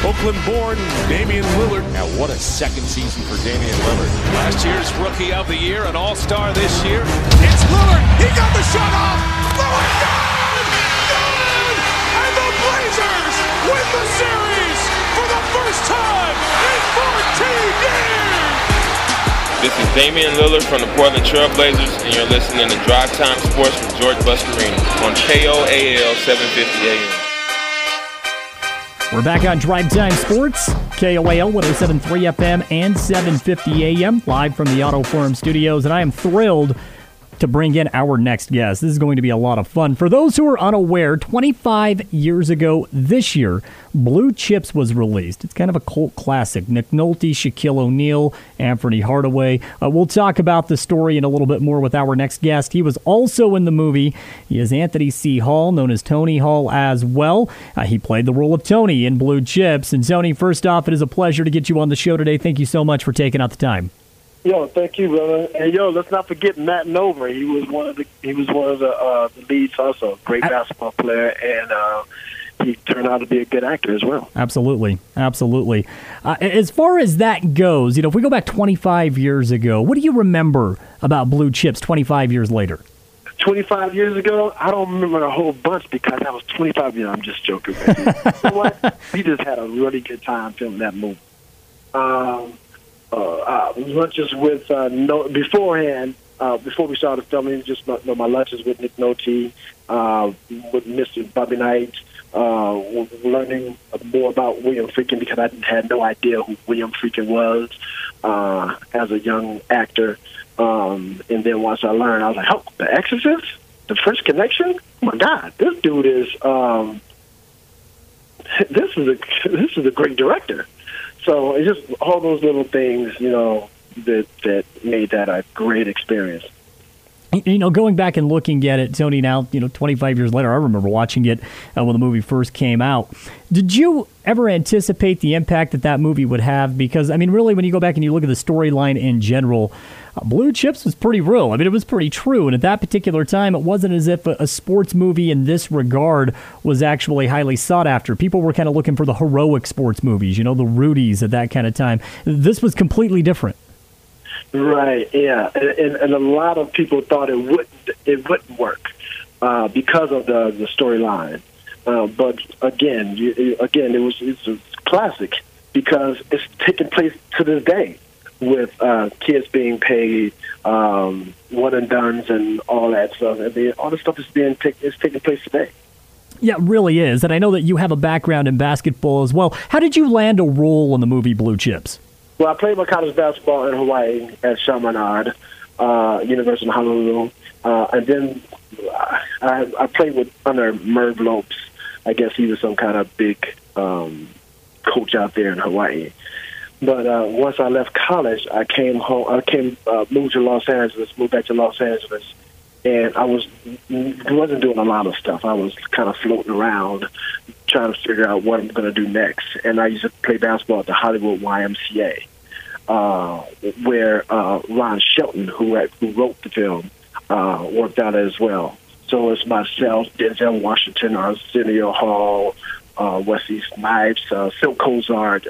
Oakland-born Damian Lillard. Now, what a second season for Damian Lillard. Last year's Rookie of the Year, an All-Star this year. It's Lillard. He got the shot off. Lillard, good! Good! And the Blazers win the series for the first time in 14 years! This is Damian Lillard from the Portland Trail Blazers, and you're listening to Drive Time Sports with George Buscarini on KOAL 750 AM. We're back on Drive Time Sports, KOAL 107.3 FM and 750 AM, live from the Auto Forum studios, and I am thrilled to bring in our next guest. This is going to be a lot of fun. For those who are unaware, 25 years ago this year, Blue Chips was released. It's kind of a cult classic. Nick Nolte, Shaquille O'Neal, Anthony Hardaway. We'll talk about the story in a little bit more with our next guest. He was also in the movie. He is Anthony C. Hall, known as Tony Hall as well. He played the role of Tony in Blue Chips. And Tony, first off, it is a pleasure to get you on the show today. Thank you so much for taking out the time. Yo, thank you, brother. And let's not forget Matt Nover. He was one of the leads, also great basketball player, and he turned out to be a good actor as well. Absolutely. As far as that goes, if we go back 25 years ago, what do you remember about Blue Chips 25 years later? 25 years ago, I don't remember a whole bunch because I was 25 years. I'm just joking, man. You know what? We just had a really good time filming that movie. Lunches with beforehand, before we started filming, just my lunches with Nick Nolte, with Mr. Bobby Knight, learning more about William Friedkin because I had no idea who William Friedkin was as a young actor. And then once I learned, I was like, "Oh, The Exorcist, The French Connection. Oh my God, this dude is this is a great director." So it's just all those little things, that made that a great experience. Going back and looking at it, Tony, now, 25 years later, I remember watching it when the movie first came out. Did you ever anticipate the impact that movie would have? Because, really, when you go back and you look at the storyline in general, Blue Chips was pretty real. It was pretty true. And at that particular time, it wasn't as if a sports movie in this regard was actually highly sought after. People were kind of looking for the heroic sports movies, the Rudies at that kind of time. This was completely different. Right, yeah. And a lot of people thought it wouldn't work because of the storyline. But again, it's a classic because it's taking place to this day with kids being paid, one and dones, and all that stuff. And all the stuff is taking place today. Yeah, it really is. And I know that you have a background in basketball as well. How did you land a role in the movie Blue Chips? Well, I played my college basketball in Hawaii at Chaminade, University of Honolulu, and then I played under Merv Lopes. I guess he was some kind of big coach out there in Hawaii. But once I left college, I came home. Moved back to Los Angeles, and I wasn't doing a lot of stuff. I was kind of floating around, trying to figure out what I'm going to do next. And I used to play basketball at the Hollywood YMCA, where Ron Shelton, who wrote the film, worked out as well. So it's myself, Denzel Washington, Arsenio Hall, Wesley Snipes, Phil Cozart,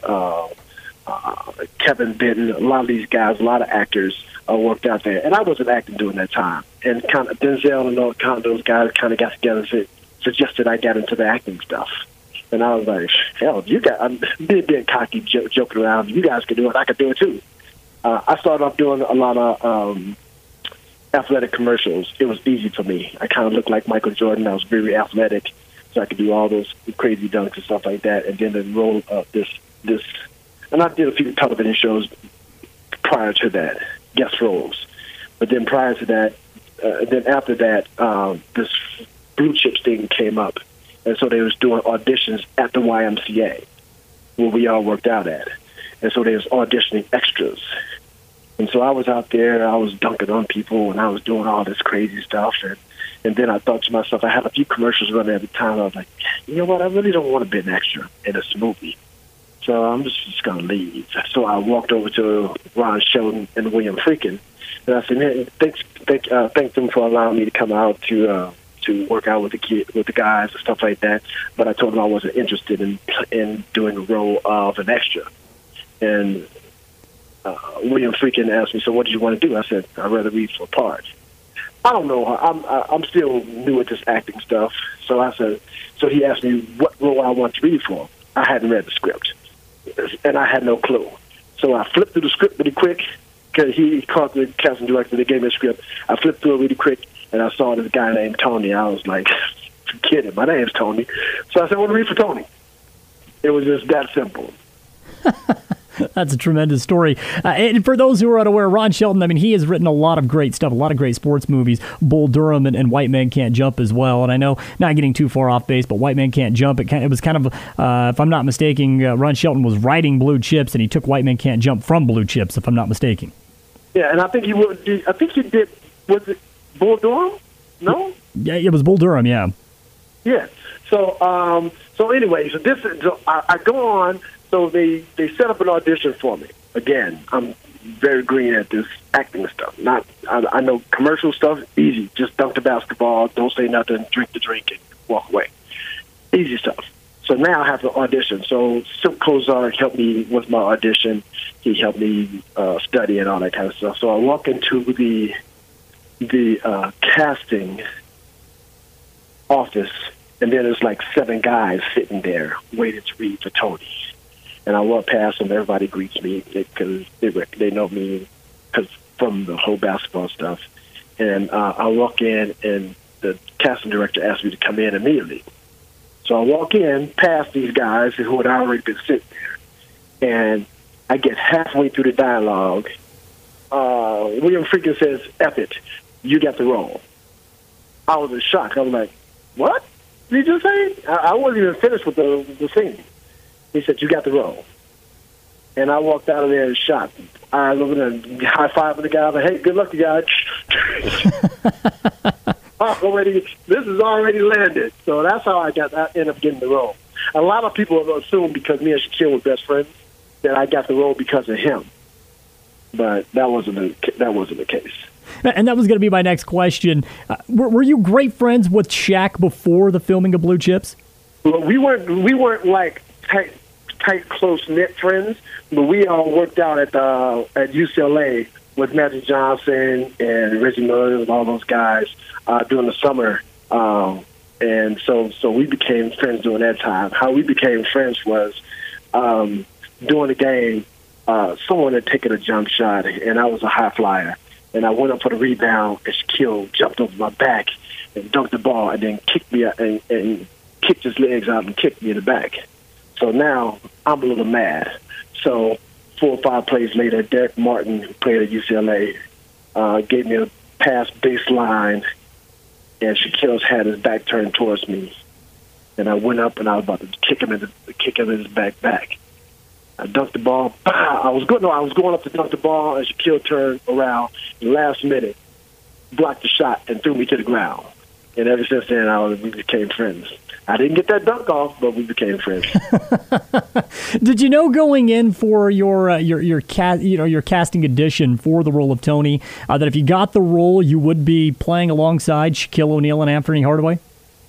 Kevin Benton, a lot of these guys, a lot of actors worked out there. And I wasn't acting during that time. And kind of Denzel and all those guys kind of got together and suggested I get into the acting stuff. And I was like, hell, I'm being cocky, joking around. You guys can do it. I can do it too. I started off doing a lot of athletic commercials. It was easy for me. I kind of looked like Michael Jordan. I was very athletic, so I could do all those crazy dunks and stuff like that. And then the role of this, and I did a few television shows prior to that, guest roles. But then prior to that, then after that, this Blue Chips thing came up. And so they was doing auditions at the YMCA, where we all worked out at. And so they was auditioning extras. And so I was out there, I was dunking on people, and I was doing all this crazy stuff. And then I thought to myself, I had a few commercials running at the time. I was like, you know what, I really don't want to be an extra in this movie. So I'm just going to leave. So I walked over to Ron Shelton and William Friedkin, and I said, man, thanks them for allowing me to come out to to work out with the guys and stuff like that. But I told him I wasn't interested in doing the role of an extra. And William Friedkin asked me, "So what did you want to do?" I said, "I'd rather read for a part." I don't know. I'm still new at this acting stuff. So I said. So he asked me what role I wanted to read for. I hadn't read the script, and I had no clue. So I flipped through the script really quick because he called the casting director. They gave me a script. I flipped through it really quick, and I saw this guy named Tony. I was like, "Forget it. My name's Tony." So I said, "I want to read for Tony." It was just that simple. That's a tremendous story. And for those who are unaware, Ron Shelton, I mean, he has written a lot of great stuff, a lot of great sports movies, Bull Durham and White Man Can't Jump as well. And I know, not getting too far off base, but White Man Can't Jump, it was kind of, if I'm not mistaken, Ron Shelton was writing Blue Chips, and he took White Man Can't Jump from Blue Chips, if I'm not mistaken. Yeah, and I think he did, was it Bull Durham? No? Yeah, it was Bull Durham, yeah. Yeah. So anyway, I go on. So they set up an audition for me. Again, I'm very green at this acting stuff. I know commercial stuff, easy. Just dunk the basketball, don't say nothing, drink the drink, and walk away. Easy stuff. So now I have to audition. So Silk Kozar helped me with my audition. He helped me study and all that kind of stuff. So I walk into the casting office, and then there's like 7 guys sitting there waiting to read for Tony. And I walk past them. Everybody greets me because they know me from the whole basketball stuff. And I walk in, and the casting director asked me to come in immediately. So I walk in past these guys who had already been sitting there, and I get halfway through the dialogue. William Friedkin says, "F it, you got the role." I was in shock. I was like, "What did you just say?" I wasn't even finished with the scene. He said, "You got the role." And I walked out of there in shock. I was going to high-five the guy. I was like, "Hey, good luck, you guys." This is already landed. So that's how I ended up getting the role. A lot of people assume because me and Shaquille were best friends that I got the role because of him. But that wasn't the case. And that was going to be my next question. Were you great friends with Shaq before the filming of Blue Chips? Well, we weren't like tight, close-knit friends, but we all worked out at UCLA with Magic Johnson and Reggie Miller and all those guys during the summer. And so we became friends during that time. How we became friends was during the game, someone had taken a jump shot, and I was a high flyer. And I went up for the rebound, and Shaquille jumped over my back and dunked the ball, and then kicked me and kicked his legs out and kicked me in the back. So now I'm a little mad. So 4 or 5 plays later, Derek Martin, who played at UCLA, gave me a pass baseline, and Shaquille's had his back turned towards me. And I went up, and I was about to kick him in his back. I dunked the ball. I was going up to dunk the ball, and Shaquille turned around last minute, blocked the shot, and threw me to the ground. And ever since then, we became friends. I didn't get that dunk off, but we became friends. Did you know going in for your casting audition for the role of Tony that if you got the role, you would be playing alongside Shaquille O'Neal and Anthony Hardaway?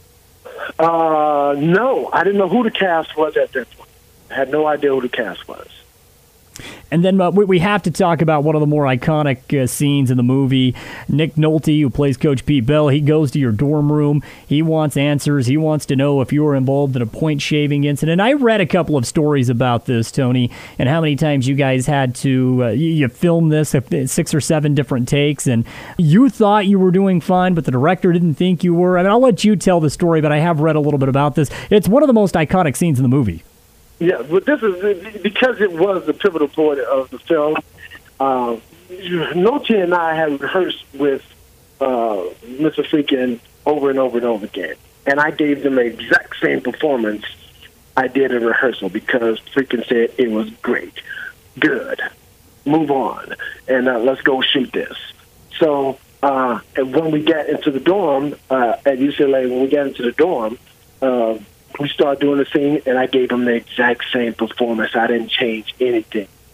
No, I didn't know who the cast was at that point. I had no idea who the cast was. And then we have to talk about one of the more iconic scenes in the movie. Nick Nolte, who plays Coach Pete Bell, he goes to your dorm room. He wants answers. He wants to know if you were involved in a point-shaving incident. I read a couple of stories about this, Tony, and how many times you guys had to you film this, 6 or 7 different takes, and you thought you were doing fine, but the director didn't think you were. I mean, I'll let you tell the story, but I have read a little bit about this. It's one of the most iconic scenes in the movie. Yeah, but this is because it was the pivotal point of the film. Nolte and I had rehearsed with Mr. Friedkin over and over and over again, and I gave them the exact same performance I did in rehearsal because Friedkin said it was great, good, move on, and let's go shoot this. So and when we got into the dorm at UCLA, we started doing the scene, and I gave him the exact same performance. I didn't change anything.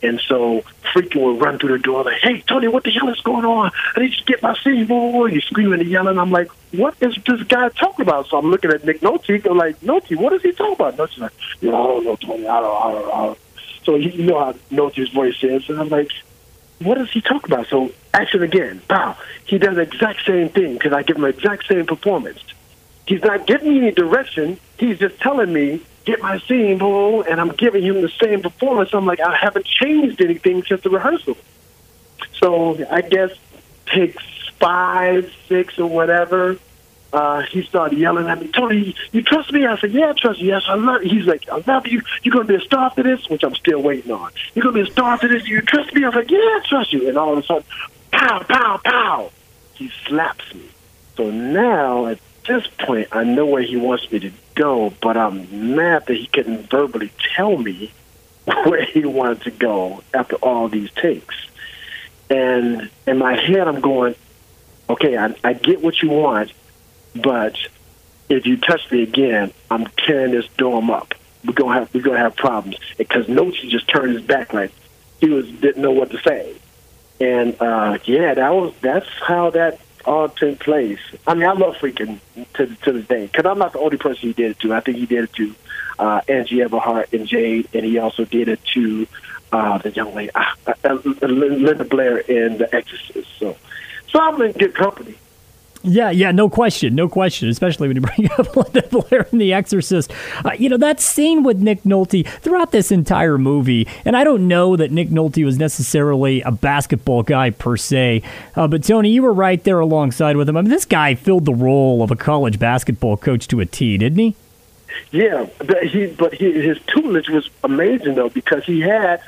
And so Freakin would run through the door like, "Hey, Tony, what the hell is going on? I need you to get my scene." He's screaming and yelling. I'm like, what is this guy talking about? So I'm looking at Nick Nolte. I'm like, Nolte, what is he talking about? Nolte's like, I don't know, Tony. I don't. So you know how Nolte's voice is. And I'm like, what is he talking about? So action again. Pow. He does the exact same thing because I give him the exact same performance. He's not giving me any direction. He's just telling me, get my scene, and I'm giving him the same performance. I'm like, I haven't changed anything since the rehearsal. So I guess takes 5, 6, or whatever. He started yelling at me, "Tony, you trust me?" I said, "Yeah, I trust you. Yes, I love you." He's like, "I love you. You're going to be a star for this," which I'm still waiting on. "You're going to be a star for this. You trust me?" I was like, "Yeah, I trust you." And all of a sudden, pow, pow, pow, he slaps me. So now, at this point, I know where he wants me to go, but I'm mad that he couldn't verbally tell me where he wanted to go after all these takes. And in my head, I'm going, okay, I get what you want, but if you touch me again, I'm tearing this dome up. We're gonna have problems. Because Nolte just turned his back like he didn't know what to say. And that's how that all took place. I mean, I love Freakin to this day because I'm not the only person he did it to. I think he did it to Angie Everhart and Jade, and he also did it to the young lady, Linda Blair in The Exorcist. So I'm in good company. Yeah, no question, especially when you bring up Linda Blair in The Exorcist. That scene with Nick Nolte throughout this entire movie, and I don't know that Nick Nolte was necessarily a basketball guy per se, but Tony, you were right there alongside with him. I mean, this guy filled the role of a college basketball coach to a T, didn't he? Yeah, but his tutelage was amazing, though, because he had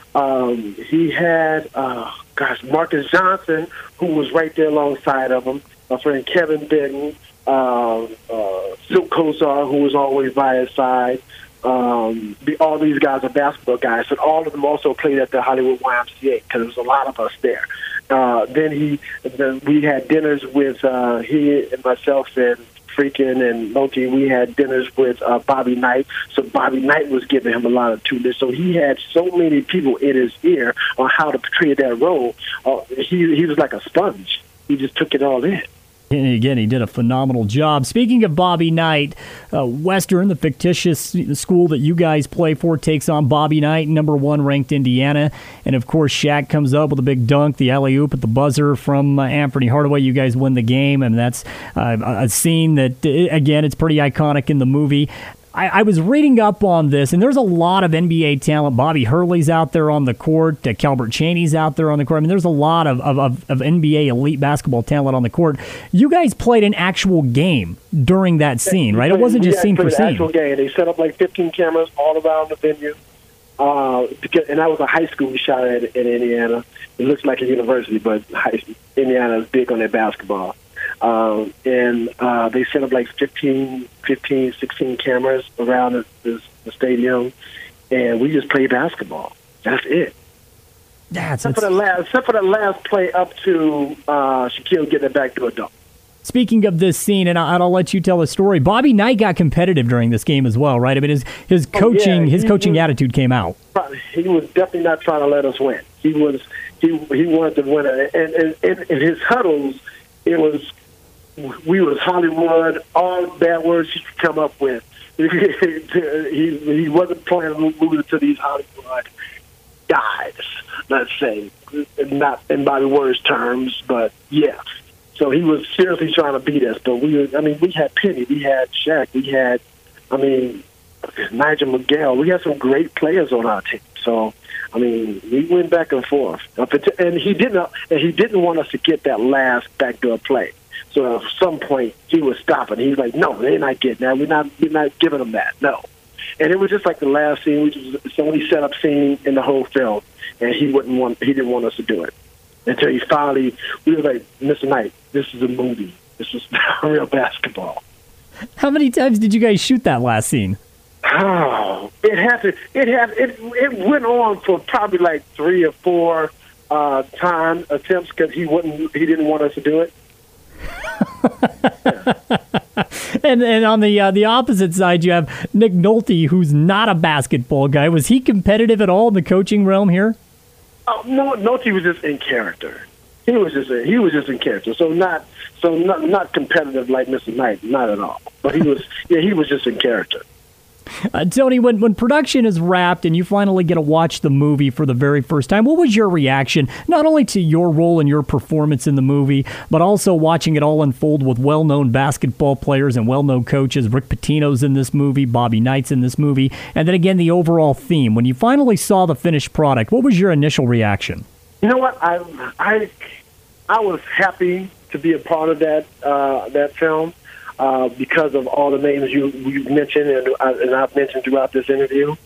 Marcus Johnson, who was right there alongside of him, my friend Kevin Benton, Silk Kosar, who was always by his side. All these guys are basketball guys, and all of them also played at the Hollywood YMCA because there was a lot of us there. Then we had dinners with he and myself and Freakin and Nolte. We had dinners with Bobby Knight, so Bobby Knight was giving him a lot of tutelage. So he had so many people in his ear on how to portray that role. He was like a sponge. He just took it all in. And again, he did a phenomenal job. Speaking of Bobby Knight, Western, the fictitious school that you guys play for, takes on Bobby Knight, number 1 ranked Indiana. And, of course, Shaq comes up with a big dunk, the alley-oop at the buzzer from Anthony Hardaway. You guys win the game, and that's a scene that, again, it's pretty iconic in the movie. I was reading up on this, and there's a lot of NBA talent. Bobby Hurley's out there on the court. Calbert Chaney's out there on the court. I mean, there's a lot of NBA elite basketball talent on the court. You guys played an actual game during that scene, right? It wasn't just scene for scene. Actual game. They set up like 15 cameras all around the venue. And that was a high school we shot at in Indiana. It looks like a university, but Indiana is big on their basketball. And they set up like 15, 16 cameras around the stadium, and we just played basketball. That's it. Except for the last play up to Shaquille getting it back to a dunk. Speaking of this scene, and I'll let you tell a story. Bobby Knight got competitive during this game as well, right? I mean, his coaching attitude came out. He was definitely not trying to let us win. He wanted to win, and in his huddles, we was Hollywood, all bad words he could come up with. He wasn't playing moving to these Hollywood guys, let's say, not in by the words terms, but yeah. So he was seriously trying to beat us. But we had Penny, we had Shaq, we had, Nigel Miguel. We had some great players on our team. So, we went back and forth, and he didn't want us to get that last backdoor play. So at some point he was stopping. He was like, "No, they're not getting that. We're not giving them that. No." And it was just like the last scene, which was the only set up scene in the whole film, and he didn't want us to do it until he finally. We were like, "Mr. Knight, this is a movie. This is not real basketball." How many times did you guys shoot that last scene? Oh, it went on for probably like 3 or 4 time attempts because he didn't want us to do it. And on the opposite side, you have Nick Nolte, who's not a basketball guy. Was he competitive at all in the coaching realm here? Oh, no, Nolte was just in character. He was just in character. So not competitive like Mr. Knight, not at all. But he was just in character. Tony, when production is wrapped and you finally get to watch the movie for the very first time, what was your reaction, not only to your role and your performance in the movie, but also watching it all unfold with well-known basketball players and well-known coaches? Rick Pitino's in this movie, Bobby Knight's in this movie, and then again, the overall theme. When you finally saw the finished product, what was your initial reaction? You know what? I was happy to be a part of that film. Because of all the names you mentioned and I've mentioned throughout this interview.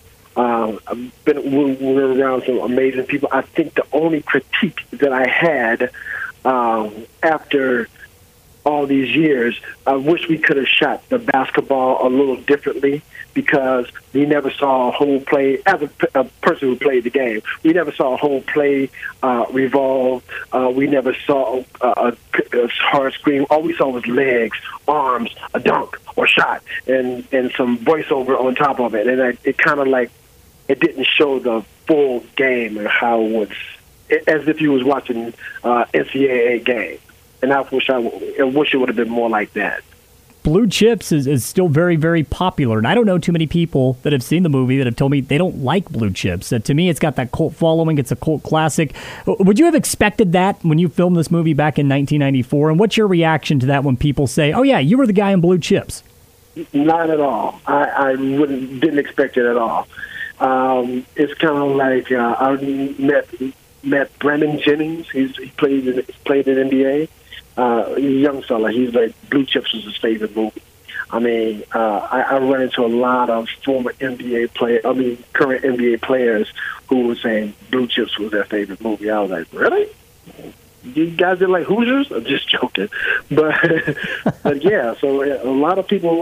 We're around some amazing people. I think the only critique that I had after all these years, I wish we could have shot the basketball a little differently, because we never saw a whole play. As a person who played the game, we never saw a whole play revolve. We never saw a hard screen. All we saw was legs, arms, a dunk or shot, and some voiceover on top of it. And it kind of like, it didn't show the full game and how it was, as if you was watching NCAA game. And I wish it would have been more like that. Blue Chips is still very, very popular. And I don't know too many people that have seen the movie that have told me they don't like Blue Chips. To me, it's got that cult following. It's a cult classic. Would you have expected that when you filmed this movie back in 1994? And what's your reaction to that when people say, oh, yeah, you were the guy in Blue Chips? Not at all. I didn't expect it at all. It's kind of like I met Brandon Jennings. He played in NBA. He's a young fella. He's like, Blue Chips was his favorite movie. I mean, I run into a lot of former current NBA players who were saying Blue Chips was their favorite movie. I was like, really? You guys did like Hoosiers? I'm just joking. But yeah, so a lot of people,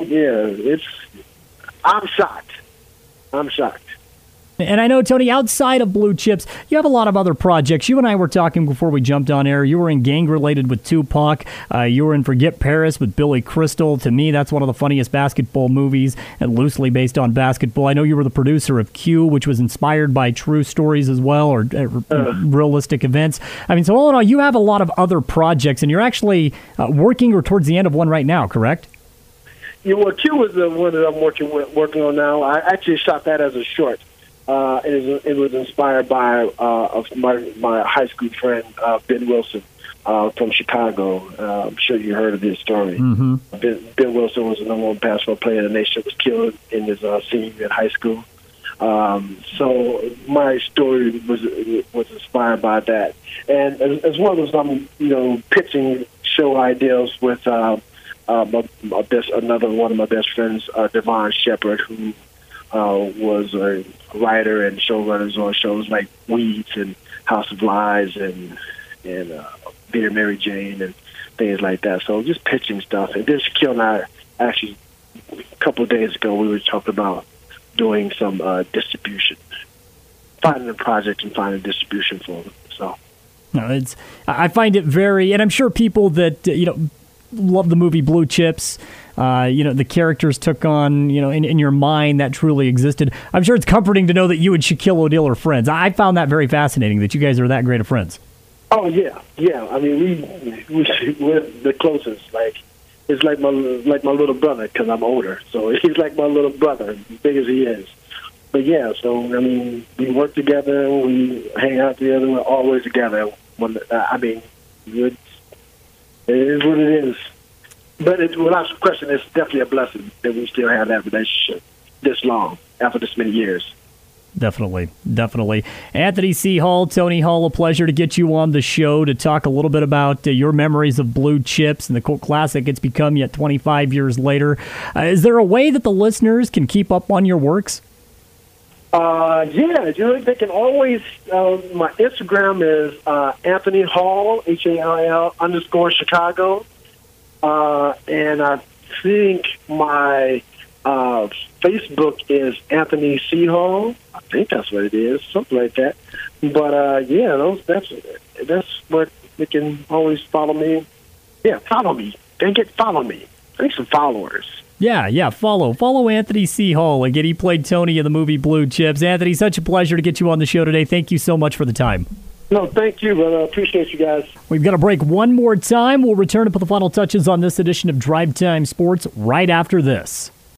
I'm shocked. And I know, Tony, outside of Blue Chips, you have a lot of other projects. You and I were talking before we jumped on air. You were in Gang Related with Tupac. You were in Forget Paris with Billy Crystal. To me, that's one of the funniest basketball movies and loosely based on basketball. I know you were the producer of Q, which was inspired by true stories as well, or realistic events. I mean, so all in all, you have a lot of other projects, and you're actually working or towards the end of one right now, correct? Yeah, well, Q is the one that I'm working on now. I actually shot that as a short. It was inspired by my high school friend, Ben Wilson, from Chicago. I'm sure you heard of his story. Mm-hmm. Ben Wilson was the number one basketball player in the nation, was killed in his senior year in high school. So my story was inspired by that. And as well as I'm, pitching show ideas with another one of my best friends, Devon Shepard, who was a writer and showrunners on shows like Weeds and House of Lies and Dear Mary Jane and things like that. So just pitching stuff. And then Shaquille and I, actually, a couple of days ago, we were talking about doing some distribution, finding a project and finding distribution for them. So, no, I find it very, and I'm sure people that love the movie Blue Chips. The characters took on, in your mind that truly existed. I'm sure it's comforting to know that you and Shaquille O'Neal are friends. I found that very fascinating that you guys are that great of friends. Oh yeah. I mean, we're the closest. Like, it's like my little brother, because I'm older. So he's like my little brother, as big as he is. But yeah, so I mean, we work together, we hang out together, we're always together. It is what it is. But without question, it's definitely a blessing that we still have that relationship this long, after this many years. Definitely. Anthony C. Hall, Tony Hall, a pleasure to get you on the show to talk a little bit about your memories of Blue Chips and the cult classic it's become yet 25 years later. Is there a way that the listeners can keep up on your works? They can always, my Instagram is Anthony Hall, HAIL _Chicago. And I think my Facebook is Anthony C. Hall. I think that's what it is, something like that. But that's what they can always follow me. Yeah, follow me. Follow me. I need some followers. Yeah, follow Anthony C. Hall. Again, he played Tony in the movie Blue Chips. Anthony, such a pleasure to get you on the show today. Thank you so much for the time. No, thank you, brother. I appreciate you guys. We've got to break one more time. We'll return to put the final touches on this edition of Drive Time Sports right after this.